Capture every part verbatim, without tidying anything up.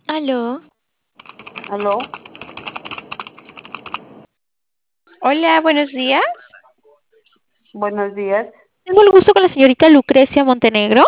Aló. Aló, Hola, buenos días. buenos días. Tengo el gusto con la señorita Lucrecia Montenegro.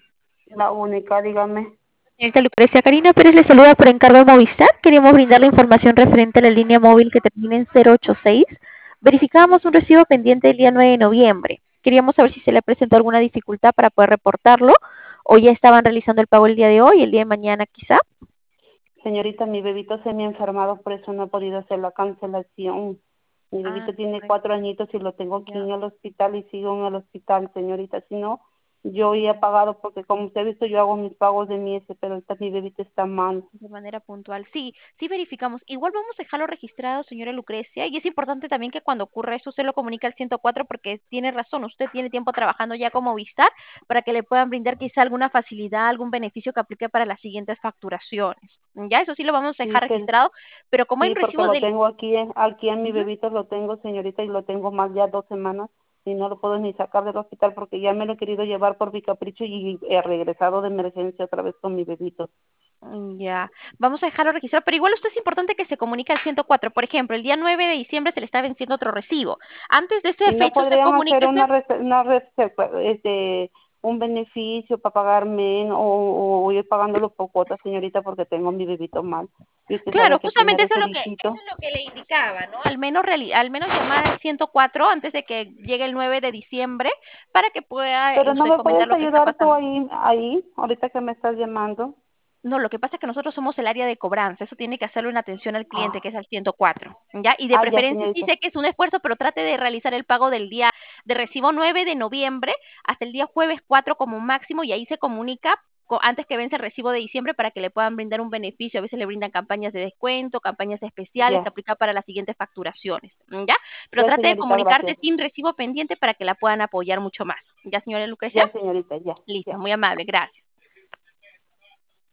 La única, dígame. Señorita Lucrecia, Karina Pérez le saluda por encargo de Movistar. Queríamos brindarle información referente a la línea móvil que termina en cero ocho seis. Verificábamos un recibo pendiente el día nueve de noviembre. Queríamos saber si se le presentó alguna dificultad para poder reportarlo o ya estaban realizando el pago el día de hoy, el día de mañana quizá. Señorita, mi bebito se me ha enfermado, por eso no he podido hacer la cancelación. Mi Ah, bebito tiene correcto. cuatro añitos y lo tengo aquí Ya. en el hospital y sigo en el hospital, señorita. Si no, yo ya he pagado porque como usted ha visto, yo hago mis pagos de mi ese, pero ahorita mi bebito está mal. De manera puntual. Sí, sí verificamos. Igual vamos a dejarlo registrado, señora Lucrecia, y es importante también que cuando ocurra eso usted lo comunique al ciento cuatro porque tiene razón, usted tiene tiempo trabajando ya como Vistar para que le puedan brindar quizá alguna facilidad, algún beneficio que aplique para las siguientes facturaciones. Ya, eso sí lo vamos a Sí, dejar pero, registrado, pero como hay un sí, porque recibo lo del... tengo aquí, en- aquí en mi Ujú. bebito lo tengo, señorita, y lo tengo más ya dos semanas y no lo puedo ni sacar del hospital porque ya me lo he querido llevar por mi capricho y he regresado de emergencia otra vez con mi bebito. Mm, ya, vamos a dejarlo registrado, pero igual usted es importante que se comunique al ciento cuatro. Por ejemplo, el día nueve de diciembre se le está venciendo otro recibo. Antes de esa Y no fecha usted podrían hacer comuníquese. una, rece- una rece- este, un beneficio para pagar menos o, o ir pagándolo por cuotas, señorita, porque tengo a mi bebito mal. Y usted Claro, sabe que justamente primero eso es es el lo que eso hijito. es lo que le indicaba, ¿no? Al menos reali- al menos llamar al ciento cuatro antes de que llegue el nueve de diciembre para que pueda eh, Pero no usted me comentar puedes lo que está ayudar tú pasando. ahí, ahí, ahorita que me estás llamando. No, lo que pasa es que nosotros somos el área de cobranza, eso tiene que hacerlo en atención al cliente, Ah, que es al ciento cuatro, ¿ya? Y de ah, ya, preferencia sí señorita. sé que es un esfuerzo, pero trate de realizar el pago del día de recibo nueve de noviembre hasta el día jueves cuatro como máximo y ahí se comunica co- antes que vence el recibo de diciembre para que le puedan brindar un beneficio. A veces le brindan campañas de descuento, campañas especiales que Ya, aplican para las siguientes facturaciones, ¿ya? Pero ya, trate de señorita, comunicarse gracias. sin recibo pendiente para que la puedan apoyar mucho más. ¿Ya, señora Lucrecia? Ya, señorita, ya, Listo, ya. muy amable, gracias.